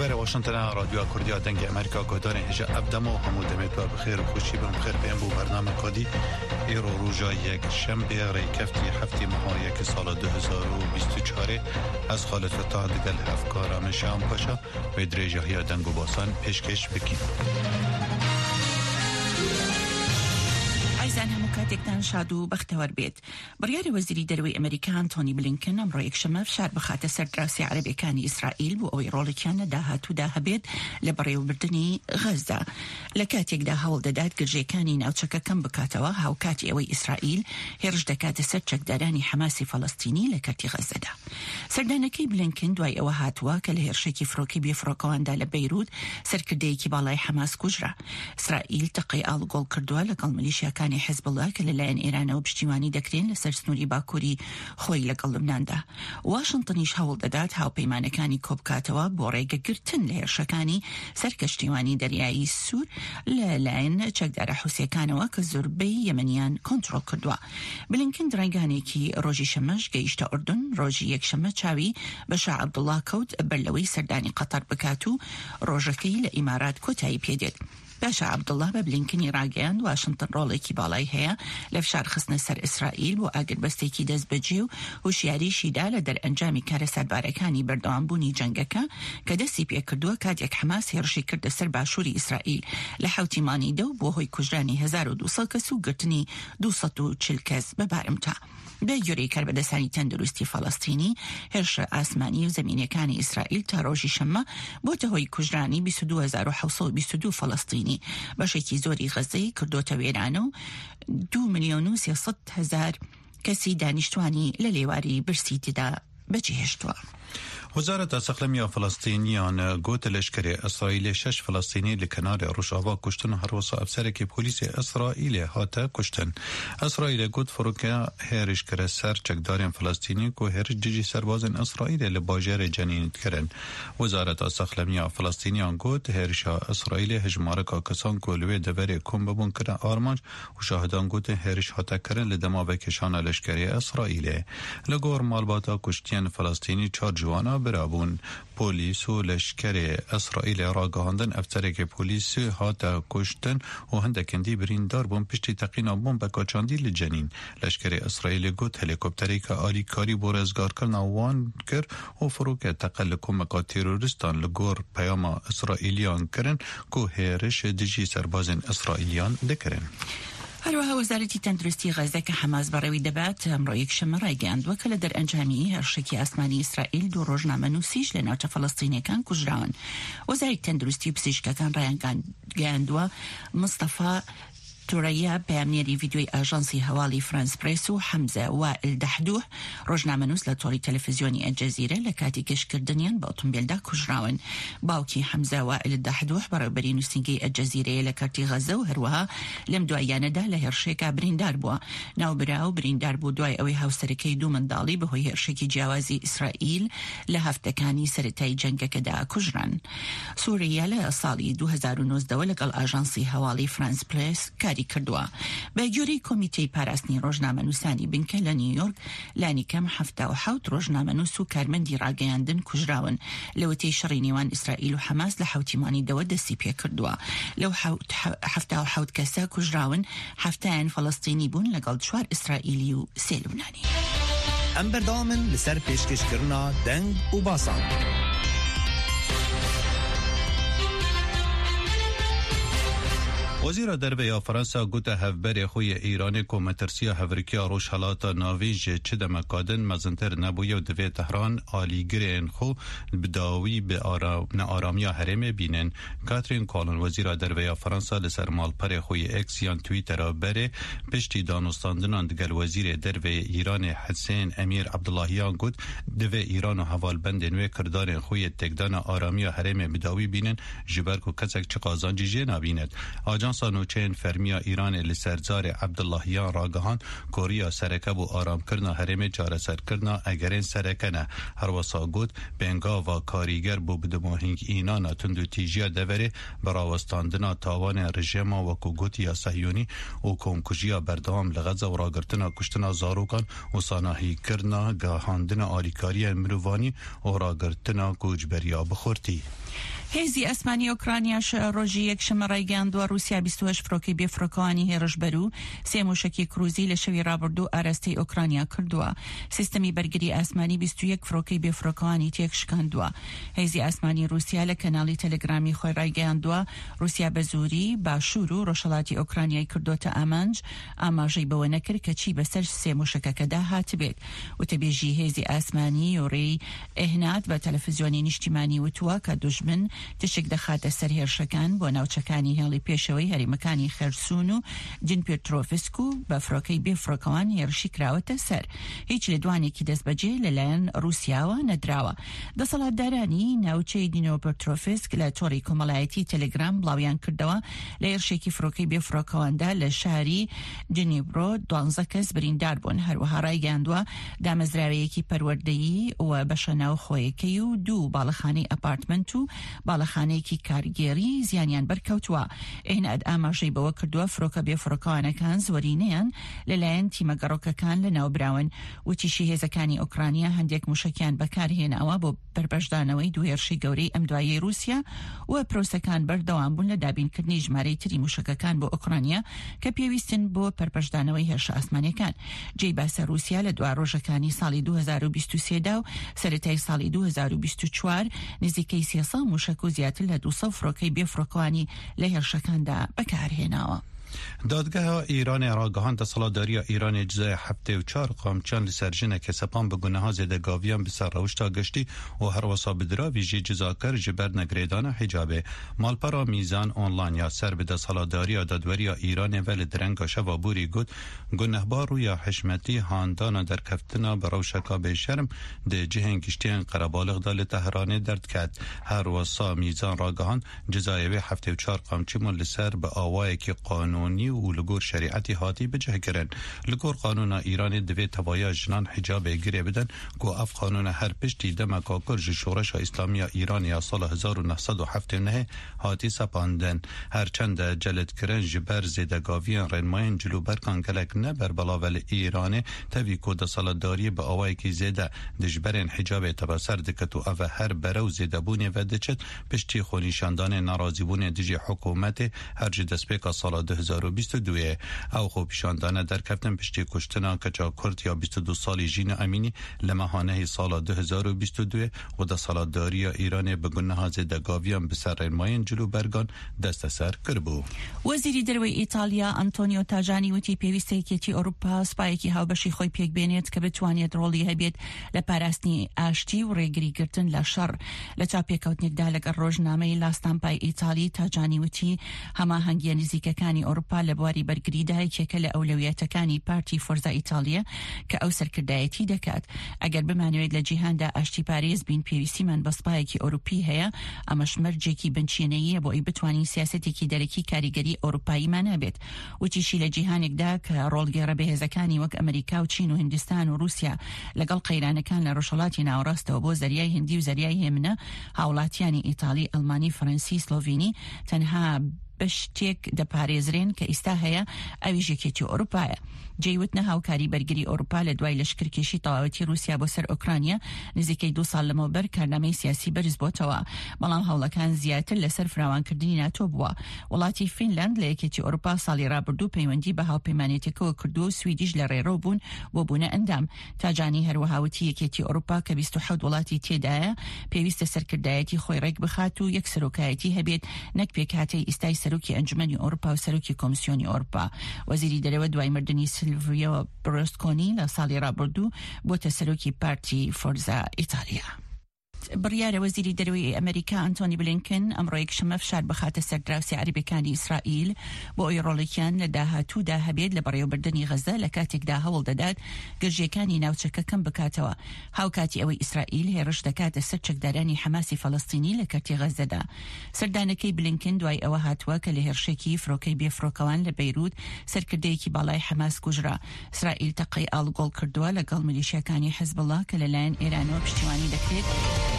بخير واشنطن راديو كردية دنگ امریکا کدان هجا ابدما و همو دمیت و بخیر و خوشی بم بخیر بیم بو برنامه کادی ایرو روژا یک شنبه ریکفتی هفتی ماه یک سال 2024 از خالد فتاح دگل هفکارم شام پاشا و دریجه های دنگ و باسان پیشکش بکیم. عیزان همو کاتێکتان شاد و بەختەوەر بێت. بڕیاری وەزیری دەرەوەی ئەمریکا ئەنتۆنی بلینکن ئەمڕۆ یەکشەمە فشار بخاتە سەر دراوسێ عەرەبیەکانی ئیسرائیل بۆ ئەوەی ڕۆڵێکیان لە داهاتوودا هەبێت لە بەڕێوەبردنی غەزا. لە کاتێکدا هەوڵ دەدات گرژەکانی ناوچەکە کەم بکاتەوە هاوکاتی ئەوەی ئیسرائیل هێرش دەکاتە سەر چەکدارانی حەماسی فەڵەستینی لە کەرتی غەزەدا. سەردانەکەی بلینکن دوای ئەوە هاتووە کە لە هێرشێکی فڕۆکەی بێفڕۆکەواندا لە بەیروت سەرکردەیەکی باڵای حەماس کوژرا. ئیسرائیل تەقەی ئاڵگۆڵ کردووە لەگەڵ میلیشیاکانی حزب الله کە لەلایەن ئێرانەوە پشتیوانی دەکرێن لەسەر سنووری باکووری خۆی لەگەڵ لوبناندا. واشنتنیش هەوڵ دەدات هاوپەیمانەکانی کۆبکاتەوە بۆ ڕێگەگرتن لە هێرشەکانی سەر کەشتیوانی دەریایی سوور لەلایەن چەکدارە حوسیەکانەوە کە زۆربەی یەمەنیان کۆنتڕۆڵ کردووە. بلینکن ڕێگانێکی ڕۆژی شەمەش گەیشتە ئوردن، ڕۆژی یەکشەمە چاوی بە شاه عەبدوڵڵا کەوت بەرلەوەی سەردانی قەتەر بکات و ڕۆژەکەی لە ئیمارات کۆتایی پێدێت. باشا عەبدوڵڵا بە بلینکنی ڕاگەیاند واشنتن ڕۆڵێکی باڵای هەیە لە فشار خستنە سەر ئیسرائیل بۆ ئاگربەستێکی دەست بەجێ و هوشیاریشیدا لە دەرئەنجامی کارە سەربارەکانی بەردەوامبوونی جەنگەکە کە دەستی پێکردووە کاتێک حەماس هێرشی کردە سەر باشووری ئیسرائیل لە حوتیمانی دە و بۆ هۆی کوژرانی 1200 کەس و گرتنی 240 کەس بە بارمتا. بە گوێرەی کاربەدەستانی تەندروستی فەڵەستینی هێرشە ئاسمانی و زەمینیەکانی ئیسرائیل تا ڕۆژی شەممە بۆتە هۆی کوژرانی 22722 فەڵەستینی. بەشێکی زۆری غەزەی کردۆتە وێرانە و 2,300,000 کەسی دانیشتوانی لە لێواری برسی تێدا بەجێهێشتووە. وزارت سەخلەمیە فلەستینیان گوت لەشکری ئەسرائیل 6 فلەستینی لە کناری ڕۆژاوا کوشتن و هەروەسا ئەفسەرێکی پۆلیسی ئەسرائیل هاتە کوشتن. ئەسرائیل گوت فڕۆکە هێرش کرە سەر چەکدارێن فلەستینی و هێرش دژی سەربازن ئەسرائیل لە باژێرە جەنینت کردن. وزارت سەخلەمیە فلەستینیان گوت هێرشا ئەسرائیل هەژمارەکە کەسان کو لەوێ دەبەرێ کۆم ببوون کرە ئارمانج و شاهدان گوت هێرش هاتەکردن لە دەماوەکێشانە لەشکری ئەسرائیل. لە گۆڕ ماڵباتە کوشتیان فلەستینی 4 جوانە برابون. پۆلیس و لەشکری ئەسرائیل ڕاگەهاندن ئەفسەرێکی پۆلیس هاتە کوشتن و هەندێکندی بریندار بوون پشتی تەقینا بۆمبەکە چاندی لە جەنین. لەشکری ئەسرائیل گوت هەلیکۆپتەرێکە ئالیکاری بۆ ڕێزگارکردنا وان کرد و فڕۆکە تەقە لە کۆمەکە تێرۆریستان لە گۆڕ پەیاما ئەسرائیلیان کردن و هێرش دژی سەربازن ئەسرائیلیان دەکردن. هەروەها وەزارەتی تەندروستی غەزە کە حەماس بەڕێوی دەبات ئەمڕۆ یەکشەمە ڕایگەیاندووە کە لە دەرئەنجامی هێرشێکی ئاسمانی ئیسرائیل 2 ڕۆژنامەنووسیش لە ناوچە فەڵەستینیەکان کوژراون. وەزارەتی تەندروستی و پزیشکەکان ڕایگەیاندووە مستەفا تورەیە پەیامنێری ڤیدیۆی ئاژانسی هەواڵی فرانس پرێس و حەمزە وائل دەحدوح ڕۆژنامەنووس لە تۆڕی تەلەڤیزیۆنی ئەلجەزیرە لە کاتی گەشتکردنیان بە ئۆتۆمبیلدا کوژراون. باوکی حەمزە وائل دەحدوح بەڕێوەبەری نووسینگەی ئەلجەزیرەیە لە کەرتی غەزە و هەروەها لەم دواییانەدا لە هێرشێکا بریندار بووە. ناوبرا و بریندار بوو دوای ئەوەی هاوسەرەکەی 2 منداڵی بەهۆی هێرشێکی جیاوازی ئیسرائیل لە هەفتەکانی سەرەتایی جەنگەکەدا کوژران. سووریا لە ساڵی 2019 لەگەڵ ئاژانسی هەواڵی فرانس پرێس کاری کردووە. بە گوێرەی کۆمیتەی پاراستنی ڕۆژنامەنووسانی بنکە لە نیویۆرک لانی کەم 77 ڕۆژنامەنووس و کارمەندی ڕاگەیاندن کوژراون لەوەتەی شەڕی نێوان ئیسرائیل و حەماس لە حوتیمانی دەوە دەستی پێ کردووە. لەو 77 کەسە کوژراون 7 فەڵەستینی بوون لەگەڵ 4 ئیسرائیلی و 3 لوبنانی. ئەم بەردەوامن لەسەر پێشکەشکردنا دەنگ و باسان. وزیر دەربەیە فەرەنسا گوتە هەڤبەرێ خۆی ئیرانی کۆ مەترسیە هەڤرکیە ڕۆژهەڵاتە ناویژ چ دەمەکادن مەزنتر نەبوویە و دەوێت تەهران ئالیگرێن خۆ بداوی بە نەئارامیە هەرێمێ بینن. کاترین کۆڵن وەزیرە دەربەیە فەرەنسا لەسەر ماڵپەرێ خۆی ئێکسیان تویتەرە بەرێ پشتی دانوستاندنان دەگەل وەزیرێ دەربەیە ئیرانی حسین ئەمیر عەبدوڵاهیان گوت دەوێ ئیران و هەڤالبەندێ نوێ کردارێن خۆی تێکدانە ئارامیە هەرێمێ بداوی بینن ژبەر و کەسێک چ قازانجی ژێ نابینێت. ئاژانس ماسا نوچین فرمیا ایران لسرزار عبداللهیان راگهان کوریا سرکب و آرام کرنا هرم جارسر کرنا اگرین سرکنه هر وسا گوت بنگا و کاریگر بو بدماهنگ اینانا تندو تیجیا دوره براوستاندنا تاوان رژیما و کوگوتیا صهیونی و کمکجیا بردام لغزه و راگرتنا کشتنا زاروکان و ساناهی کرنا گاهاندنا آلیکاری مروانی و راگرتنا کوجبریا بخورتی. هێزی ئەسمانی ئۆکرانیاش ڕۆژی یەکشەمە ڕایگەاندووە رووسیا 28 فڕۆکەی بێفڕۆکەوانی هێرش بەرو سێ موشکی کروزی لە شەوی ڕابردوو ئاراستەی ئۆکرانیا کردووە. سیستەمی بەرگری ئاسمانی 21 فڕۆکەی بێفڕۆکەوانی تێک شکاندووە. هێزی ئاسمانی رووسیا لە کەناڵی تەلەگرامی خۆی ڕایگەاندووە رووسیا بە زووری باشوور و ڕۆژهەڵاتی ئۆکرانیای کردوتە ئامانج ئاماژەی بەوە نەکرد کە چی بەسەر سێ موشکەکەدا هاتبێت. وتەبێژی هێزی ئاسمانی یۆڕێی ئێهنات بە تەلەڤیزیۆنی نیشتیمانی وتووە کە دوژمن تشک دەخاتە سەر هێرشەکان بۆ ناوچەکانی هێڵی پێشەوەی هەریمەکانی خەرسون و جنپێترۆڤسک و بە فڕۆکەی بێفڕۆکەوان هێرشی کراوەتە سەر. هیچ لێدوانێکی دەستبەجێ لەلایەن رووسیاوە نەدراوە. دەسەڵاتدارانی ناوچەی دینۆپێترۆڤسک لە تۆڕی کۆمەڵایەتی تەلەگرام بڵاویان کردەوە لە هێرشێکی فڕۆکەی بێفڕۆکەواندا لە شاری جنیبرۆ 12 کەس بریندار بوون. هەروەها ڕایگەاندووە دامەزراوەیەکی پەروەردەیی و بەشە ناوخۆیەکەی و 2 باڵەخانەی ئەپارتمنت و باڵەخانەیەکی کارگێری زیانیان بەرکەوتووە. ئێنەد ئاماژەی بەوە کردووە فڕۆکە بێفڕۆکەوانەکان زۆرینەیان لەلایەن تیمە گەڕۆکەکان لە ناوبراون. وتیشی هێزەکانی ئۆکرانیا هەندێک موشکیان بەکارهێناوە بۆ بەربەشدانەوەی دوو هێرشی گەورەی ئەم دوایەی رووسیا و پرۆسەکان بەردەوام بوون لە دابینکردنی ژمارەی تری موشکەکان بۆ ئۆکرانیا کە پێویستن بۆ پەرپەشدانەوەی هێرشە ئاسمانیەکان. جێی باسە رووسیا لە دوا ڕۆژەکانی ساڵی 2023 دا و سەرەتای ساڵی 2024 نزیکەی 300 موشک و زیاتر لە 200 فڕۆکەی بێفڕۆکەوانی لە هێرشەکاندا بەکارهێناوە. دادگاه ایران راگهان دەسەڵاتداریە ایران جزای 74 قامچان لەسەر ژنێکە سەپان بە گونەها زێدەگاویان بەسەر ڕەوشتا گەشتی و هەروەسا بدراویژی جزاکەر ji ber negrêdana hicabê. Malpera Mîzan online ya ser bi desthilatdariya dadweriya Îranê ve li direnga şeva Bûrî got gunehbar û ya hişmetî handana derkeftina bi rewşeka bêşerm di cihên giştiyên Qerebalixda li Tehranê derdket. Herwesa Mîzan ragihan cezayê wê 74 qamçîman li ser bi awayekî qanûnî و لگور شریعتی هاتی بجه کرن. لگور قانون ایرانی دوی توایا جنان حجاب گیره بدن گو اف قانون هر پشتی دمکا کرج شورش اسلامی ایرانی سال 1979 هاتی سپاندن. هرچند جلد کرن جبر زیدگاویان رنماین جلو برکان گلک نبر بلاول ایرانی تاوی کود سالداری به آوائی که زیده دجبرین حجاب تبسر دکتو او هر برو زیدبونی و دچت پشتی خونیشاندان نارازیبون دیجی حکومت هر جدسپیک سال 2022 او خو پیشاندانه درکفتن پشتی کشتنا کچا کرد یا 22 سالی جین امینی لمهانه سال 2022 و دا سالداری ایران به گناه زدگاویان بسر رنماین جلو برگان دست سر کربو. وزیری دروی ایتالیا انتونیو تاجانی وتی پیوستێکێتی ئۆروپا سپایەکی هاوبەشی خۆی پێک بێنێت کە بتوانێت ڕۆڵی هەبێت لە پاراستنی ئاشتی و ڕێگریگرتن لە شەڕ. لە چاپێکەوتنێکدا لەگەڵ ڕۆژنامەی لاستامپای ئیتالی تاجانی وتی هەماهەنگیە نزیکەکانی ئۆروپا لە بواری بەرگریدا یەکێکە لە ئەولەویەتەکانی پارتی فۆرزا ئیتالیا کە ئەو سەرکردایەتی دەکات. ئەگەر بمانوێت لە جیهاندا ئاشتی پارێز بین پێویستیمان بە سپایەکی ئۆروپی هەیە ئەمەش مەرجێکی بنچینەیە بۆ ئەی بتوانین سیاسەتێکی دەرەکی کاریگەری ئۆروپاییمان هەبێت. وتیشی لە جیهانێکدا کە ڕۆڵگەڕە بەهێزەکانی وەک ئەمریکا و چین و هندستان و رووسیا لەگەڵ قەیرانەکان لە ڕۆژهەڵاتی ناوەڕاستەوە بۆ زەریای هندی و زەریای هێمنە هاوڵاتیانی ئیتالی ئەڵمانی فەرەنسی سلۆڤینی تەنها بەشتێک دەپارێزرێن کە ئێستا هەیە ئەویش یەکێتی ئۆروپایە. جێیوتنە هاوکاری بەرگری ئۆروپا لە دوای لەشکرکێشی تەواوەتی رووسیا بۆ سەر ئۆکرانیا نزیکەی 2 ساڵ لەمەوبەر کارنامەی سیاسی بەرز بۆتەوە. بەڵام هەوڵەکان زیاتر لەسەر فراوانکردنی ناتۆ بووە. وڵاتی فینلاند لە یەکێتی ئۆروپا ساڵی ڕابردوو پەیوەندی بە هاوپەیمانێتێکەوە کردو و سویدیش لە ڕێڕەو بوون بۆ بوونە ئەندام. تاجانی هەروەهاوتی یەکێتی ئۆروپا کە 27 وڵاتی تێدایە پێویستە سەرکردایەتی خۆی ڕێک بخات و یەک سەرۆکایەتی هەبێت نەک پێکهاتەی ئێستای سەرۆکی ئەنجومەنی ئۆروپا و سەرۆکی کۆمیسیۆنی ئۆروپا. وەزیری دەرەوە دوای مردنی سیلڤیۆ بەرلوسکۆنی لە ساڵی ڕابردوو بۆتە سەرۆکی پارتی فۆرزا ئیتالیا. بڕیارە وەزیری دەروی ئەمریکا ئەنتۆنی بلینکن ئەمڕۆ یەکشەمە فشار بخاتە سەردراوسی عەرەبیەکانی ئیسرائیل بۆ ئەوەی ڕۆڵێکیان لە داهاتوودا هەبێت لە بەڕێوەبردننی غەزە لە کاتێکدا هەوڵ دەدات گەژیەکانی ناوچەکە کەم بکاتەوە هاوکاتی ئەوەی ئیسرائیل هێرش دەکاتە سەر چەکدارانی حەماسی فەڵەستینی لە کەرتی غەزەدا. سەردانەکەی بلینکن دوای ئەوە هاتووە کە لە هێرشێکی فرۆکەی بێفرۆکەوان لە بەیروت سەرکردەیەکی باڵای حەماس کوژرا. ئیسرائیل تەقەی ئاڵگۆڵ کردووە لەگەڵ میلیشیاکانی حیزبڵڵا کە لەلایەن ئێرانەوە پشتیوانی دەکرێت